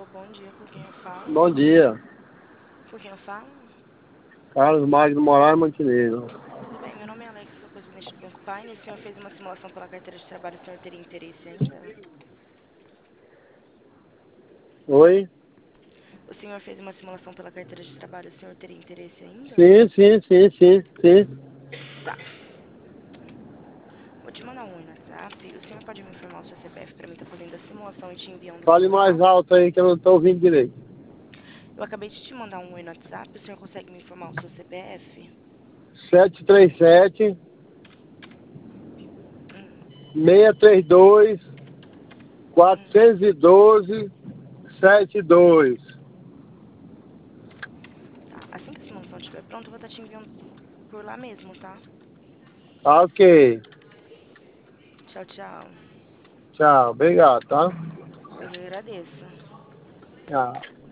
Alô, bom dia, com quem eu falo? Bom dia. Com quem eu falo? Carlos Magno Moraes Montenegro. Tudo bem, meu nome é Alex, sou presidente do Banco Pine. O senhor fez uma simulação pela carteira de trabalho, o senhor teria interesse ainda? Oi? O senhor fez uma simulação pela carteira de trabalho, o senhor teria interesse ainda? Sim. Tá. Vou te mandar um oi no WhatsApp. O senhor pode me informar o seu CPF para mim estar fazendo a simulação e te enviando o Fale mais local? alto aí que eu não estou ouvindo direito. Eu acabei de te mandar um oi no WhatsApp. O senhor consegue me informar o seu CPF? 737 Hum, 632 hum. 412 72. Tá. Assim que a simulação estiver pronta, eu vou estar te enviando por lá mesmo, tá? Ok. Tchau, tchau. Tchau. Obrigado, tá? Eu que agradeço. Tchau.